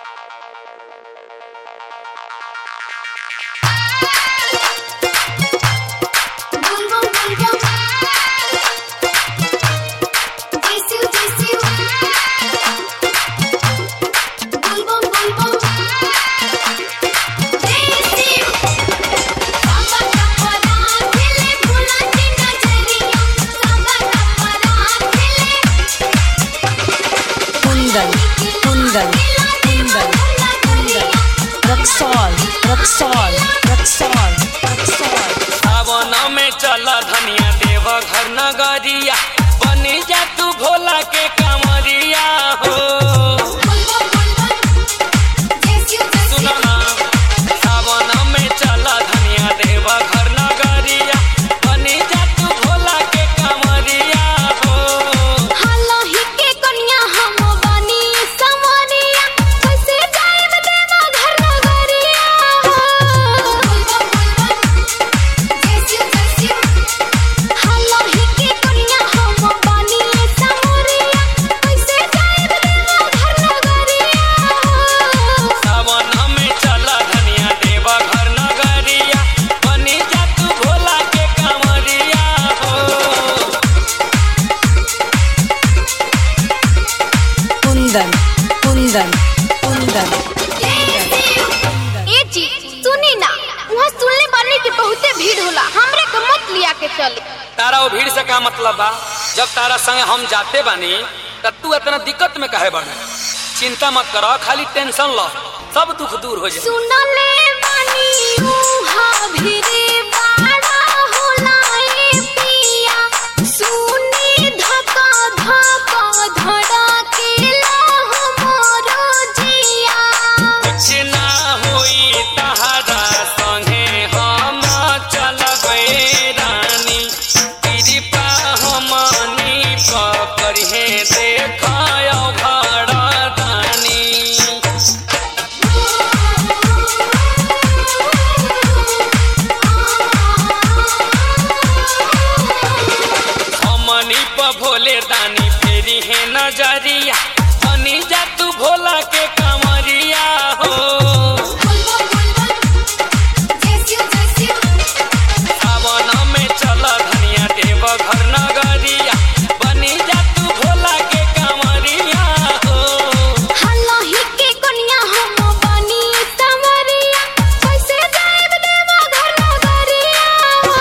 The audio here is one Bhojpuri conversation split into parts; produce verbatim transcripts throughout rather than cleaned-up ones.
कुंदन कुंदन कुंदन रक्सौल रक्सौल रक्सौल रक्सौल। सावन में चला धनिया देव घर नगरिया, बनी जा तू भोला के कांवरिया हो। सुनो ना, सावन में चला धनिया देव घर नगरिया, बनी जा तू भोला के कांवरिया हो। हालही के कन्या हम बनी समरिया, कैसे जाएब देव घर नगरिया हो। हालही के कन्या हम बनी समरिया, कैसे जाएब देव घर नगरिया हो। सावन में चला धनिया देव घर नगरिया, बनी जा तू भोला के कांवरिया हो। कुंदन कुंदन कुंदन। ए जी सुनी ना, वहाँ सुनले बानी कि बहुते भीड़ होला, हमरे के मत लिया के चली। तारा वो भीड़ से का मतलब बा? जब तारा संगे हम जाते बानी तब तू इतना दिक्कत में काहे बने? चिंता मत करो, खाली टेंशन लो, सब दुख दूर हो जाए। सुनले बानी उहाँ भीड़ बड़ा होला ए पिया, सुनी धका धका धड़केला हमरो जिया। कुछ ना होई तहरा संगे हम चलबे रानी, कृपा हमनी पकड़े देखायो घड़ा दानी। हमनी प भोले दानी फेरी है नजरिया, बनी जा तू भोला के कांवरिया हो। सावन में चला धनिया देव घर नगरिया, बनी जा तू भोला के कांवरिया हो। हालही के कन्या हम बनी समरिया, कैसे जाएब देव घर नगरिया हो।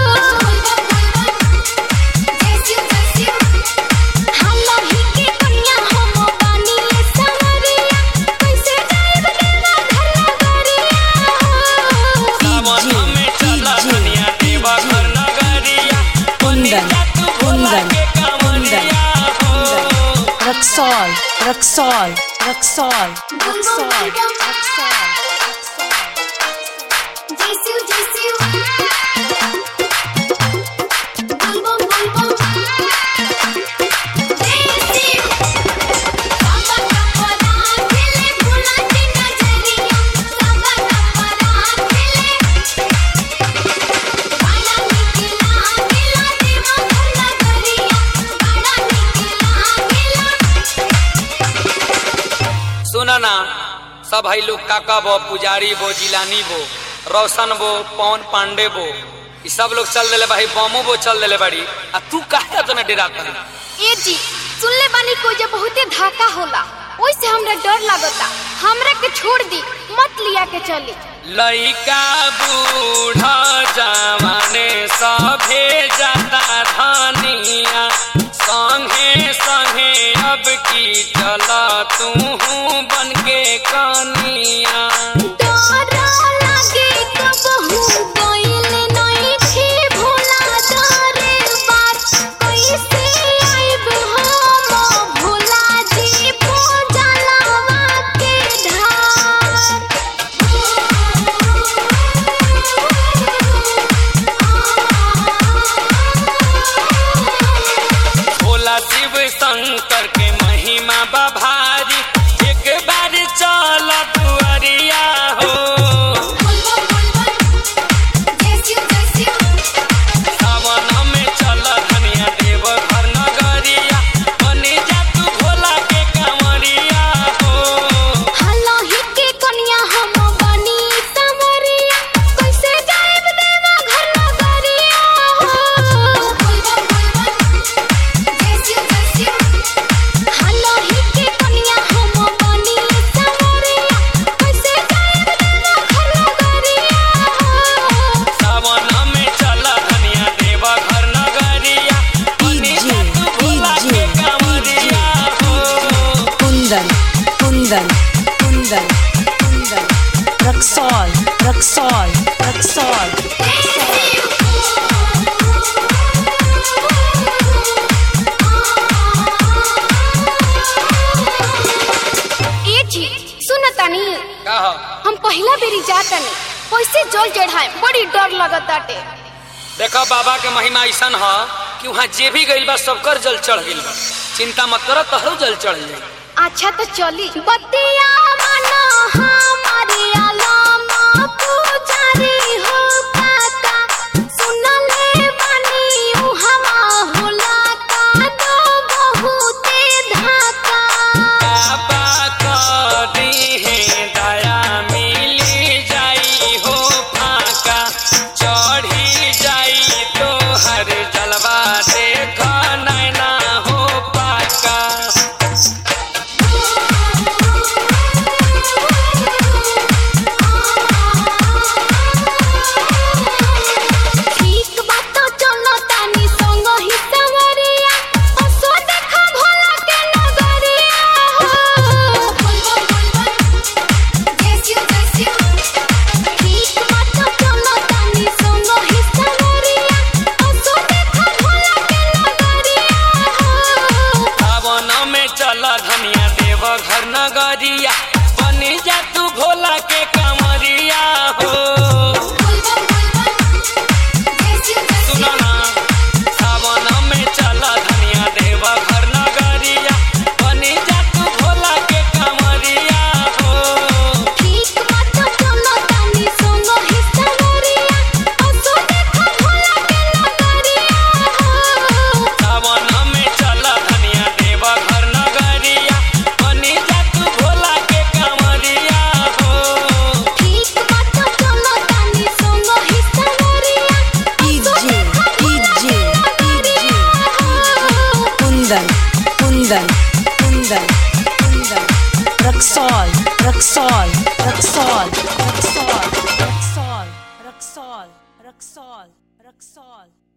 हालही के कन्या हम बनी समरिया, कैसे जाएब देव घर नगरिया हो। सावन में चला धनिया देव घर नगरिया, बनी कुंदन जा तू भोला कुंदन के कांवरिया हो। रक्सौल रक्सौल रक्सौल रक्सौल रक्सौल। जैसियो जैसियो बुलबुल बुलबुल जैसियो बाबा कपड़ा खेले भोला की नजरिया, बाबा कपड़ा खेले बड़ा निकला गेला देव घर नगरिया, बड़ा निकला गेला। सुना ना, सब भाई लोग काका बो, पुजारी बो, जिलानी बो, रोशन बो, पवन पांडे बो, ये सब लोग चल देले भाई, बमो बो चल देले बड़ी। आ तू काहे तना डराता है? ए जी सुनले बानी को जे बहुते धाका होला, ओइसे हमरा डर लागता, हमरा के छोड़ दी, मत लिया के चली। लइका बूढ़ा जवाने सभे जाता धनिया, संगे संगे अब की चला तू बन के कनिया। डर लागे कबहू गइल नहीं थी भोला दरबार, कैसे आइब हम भोला जी पूजलवा के ढार। भोला शिव शंकर के महिमा बा भारी, एक कुंदन कुंदन रक्सौल रक्सौल रक्सौल ए जी सुनतानी का हो? हम पहला बेरी जातनी कैसे जल चढ़ाए बड़ी डर लगताटे। देखो बाबा के महिमा ऐसा ह कि वहाँ जे भी गइल बा सबकर जल चढ़ गइल बा। चिंता मत करो, तोहरो जल चढ़ जाई। अच्छा तो चली बतिया माना हमारी आलामा पुजारी हो काका सुनले बानी उ हवा होला का दो बहुते धाका। बाबा करी है दया मिली जाई हो फाका चढ़ी जाई तो हर जलवा देख नैना हो पाका। ठीक बात तो चलो तानी संग ही सवरिया असो देखा भोला के नगरिया हो। ठीक बात तो चलो तानी संग ही सवरिया असो देखा भोला के नगरिया हो। सावन में चल धनिया देव घर नगरिया बनी जा तू भोला के कमरिया हो। सुनो ना सावन में चल धनिया देव घर नगरिया बनी जा तू भोला के कमरिया हो। ठीक बात तो चलो तानी संग ही सवरिया असो देखा भोला के नगरिया हो। सावन में चल धनिया देव घर नगरिया बनी जा तू भोला के कमरिया हो। ठीक बात तो चलो तानी संग ही सवरिया DJ DJ DJ Kundan Kundan Kundan Kundan Raxaul Raxaul Raxaul Raxaul Raxaul Raxaul Raxaul Raxaul